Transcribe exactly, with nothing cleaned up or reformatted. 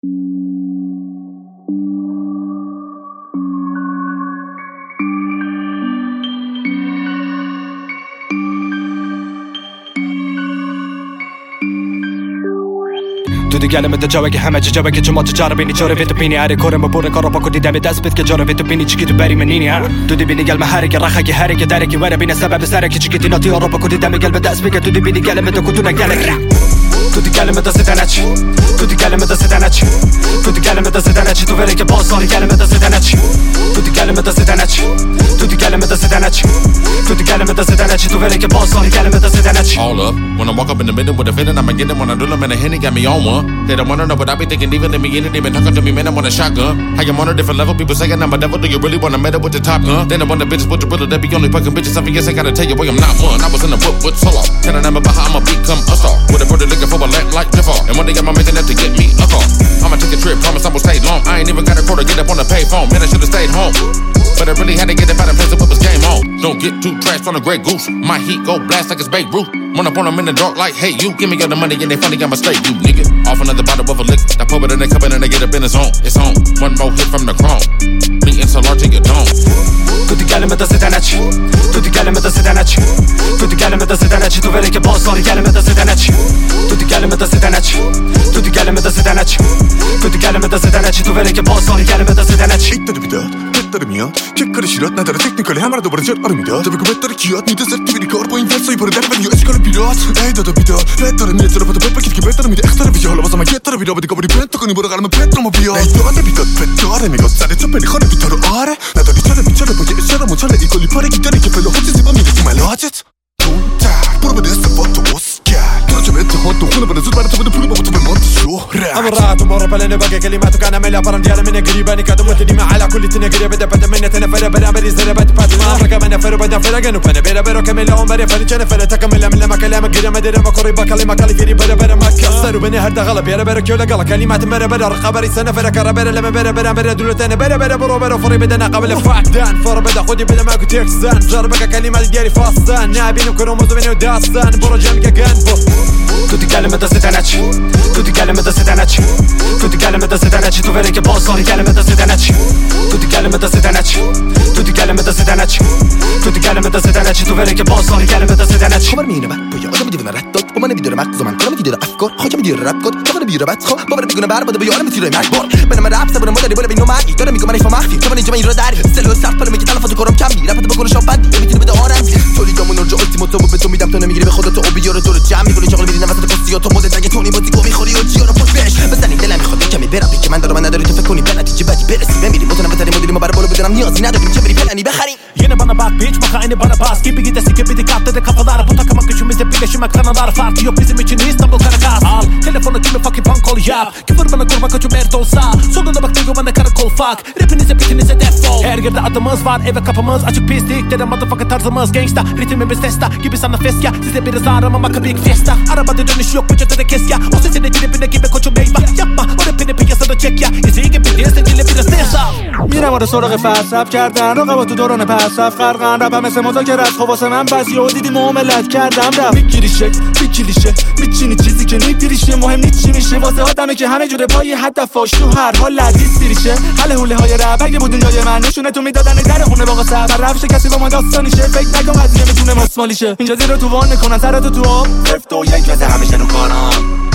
تو دیگه لمه جا که همه جا که شما تو جاره بینی چاره تو بینی هر کارم بره کارا با کدی دم دست بد که جاره تو بینی چیکی تو بری منینی ها تو دی بینی قلب هر که رخه که هر که در کی ور بین سبب سر که چیکی تینا تیارا با کدی دم قلب دست بگه تو دی بینی قلب تو کدو نگله تو دیگه لمه دست دنچ تو دیگه لمه دست دنچ تو دیگه لمه دست دنچ تو ولی که بازار لمه دست دنچ تو دیگه لمه دست دنچ تو دیگه لمه دست دنچ تو دیگه لمه دست دنچ تو ولی که بازار لمه دست دنچ. All up when I walk up in the middle with a feeling I'ma get them when I do them and a Henny got me on one. They don't wanna know what I be thinking even in the beginning. They been talking to me man I'm on a shotgun. How you on a different level? People saying I'm a devil. Do you really wanna meddle with the top gun? Then I want the bitches with the riddle. They be only fucking bitches. I guess I gotta tell you boy I'm not one. I was in the whip with solo. Telling them about how I'ma become a star. With a brother looking for a lamp like Jafar. And one day I'm making that to get me a car. I'ma take a trip. Promise I will stay long. I ain't even got a quarter. Get up on the payphone. Man I should've stayed home. But I really had to get up out of place and what was game on. Don't get too trashed on a Grey Goose. My heat go blast like it's Babe Ruth. Run up on them in the dark like, hey, you give me all the money and they funny, I'ma stay you, nigga. Off another bottle of a lick. I pour it in the cup and then I get up in his own. It's on. One more hit from the chrome. Me and Solar to your dome. tutti kelime da sidenec tutti kelime da sidenec tutti kelime da sidenec tu veri che bozlar kelime da sidenec tutti kelime da sidenec tutti kelime da sidenec tutti kelime da sidenec tu veri che bozlar kelime da sidenec 이따리 비다 때따리 미야 체크를 실어 나더러 테크니컬이 하나도 버려 절 어릅니다 더비고 배터리 기어 니들 셀티비리 걸보인 패스이 버려 내려가는 유에스컬을 빌어 에이 더더 비다 배터리 미에 들어봐도 배빠기 이렇게 배터리 미에 엑스터리 비자 흘러봐서 막 개터리 비려 버리고 버리 벤터건이 벌어가면 배터리 뭐 비어 에이 너한테 비다 배터리 미고 쌀에 첫배리 허리 비터로 아래 나더리 차례 비차례 보지 이처럼 못 차례 이꼴리 파리 기다리 개별로 헛짓이 범이 되지 말로 하짓 돈다 부르버렸어 버터 오스카 그렇죠 멘트 헌또 후너버려 술 바르트 보는 부르버 못하면 먼저 쇼라 أمرات ومرة بلين باقي كلماتك أنا مليا برم ديالا من قريباني كادو متني على كل تنقري بدا بدا من تنفر بدا بري زر بدا بدا ما أمرك من فر بدا فر جنو بنا بيرا بيرا كمل هم بري فر جن فر تكمل من لما كلام قري ما دري ما قري بكلمة كلي فيري بدا بدا ما كسر وبني هرد غلب يا بيرا كيولا قلا كلمات مرة بدا رقبري سنة فر كرا بيرا لما بيرا بيرا بيرا دولتنا بيرا بيرا برو بيرا فري بدنا قبل فاكدان فر بدا خدي بدا ما كنت يكسان جربك كلمة ديالي فاصان نابين كروموز بيني وداستان برو جنبك جنبو tutti kelime da sidenec tutti kelime da sidenec tutti kelime da sidenec tu veri che bozlar kelime da sidenec tutti kelime da sidenec tutti kelime da sidenec tutti kelime da sidenec tu veri che bozlar kelime da sidenec خبر مینه من پویا آدم میدونه رد و من نمیدونه مغز من کلام میدونه افکار خودم میدونه رپ کد تو من میره بعد خب باور میکنه برباد به یارم میتونه مکبر من رپ سبب مداری بالا بینو ماگی دارم میگم من ایفا مخفی تو من اینجا من ایراد داری سلو صرف بالا میگه تلفظ کارم کم می رپ بکنه شام بندی میتونه بده آرام تولی دامون اونجا التیمو تو به تو میدم تو نمیگیری به خودت تو بیار دور جمع میکنی چاقل میری نفس تو تو مدت اگه تونی بازی گو میخوری و جیارو پشت بهش بزنی دلم میخواد کمی برم که من دارم من نداری تو فکر کنی به نتیجه بدی برسی بمیری متنم بتری مدیری ما برای بالا بدنم نیازی نداریم چه بری پلنی بخریم Yine bana bak bitch baka aynı bana bas gibi gidesin gibi de katladı kafalar bu takıma gücümüzde birleşmek kanallar farkı yok bizim için İstanbul Karakas al telefonu kimi fucking bank call yap küfür bana kurma koçum mert olsa sonunda bak diyor bana karakol fuck rapinize bitinize defol her yerde adımız var eve kapımız açık pislik dedim motherfucker tarzımız gangsta ritmimiz testa gibi sana feska size biraz aramamak big fiesta arabada dönüş yok vücutta da kes ya o sesine dilipine gibi koçum eyvah yapma o rapini piyasada çek ya izi gibi diyesin dili biraz neysa میرم واسه سراغ فلسف کردن رقبا تو دوران پسف خرقن رپم مثل مذاکره است خب واسه من بس یهو دیدی معاملت کردم رفت میگیری شک میکلیشه میچینی چیزی که میگیریشه مهم نیست چی میشه واسه آدمه که همه جوره پای هدفاش تو هر حال لذیذ سیریشه حل حوله های رپ اگه بود دنیای من نشونه تو میدادن در خونه با قصب رفش کسی با ما داستانیشه فکر نکن قضیه میتونه مسمالیشه اینجا زیر تو وان میکنن سرتو تو آب صفر و یک واسه همیشه رو کارم